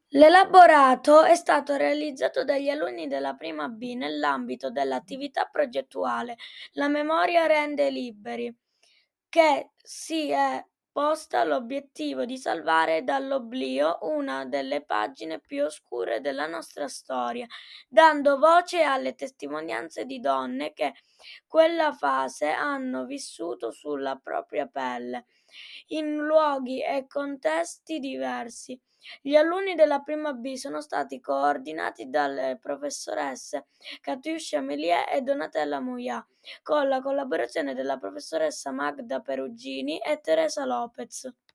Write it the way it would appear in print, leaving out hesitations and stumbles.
L'elaborato è stato realizzato dagli alunni della prima B nell'ambito dell'attività progettuale "La memoria rende liberi", che si è posta l'obiettivo di salvare dall'oblio una delle pagine più oscure della nostra storia, dando voce alle testimonianze di donne che quella fase hanno vissuto sulla propria pelle, in luoghi e contesti diversi. Gli alunni della prima B sono stati coordinati dalle professoresse Catiuscia Melie e Donatella Muia, con la collaborazione della professoressa Magda Perugini e Teresa Lopez.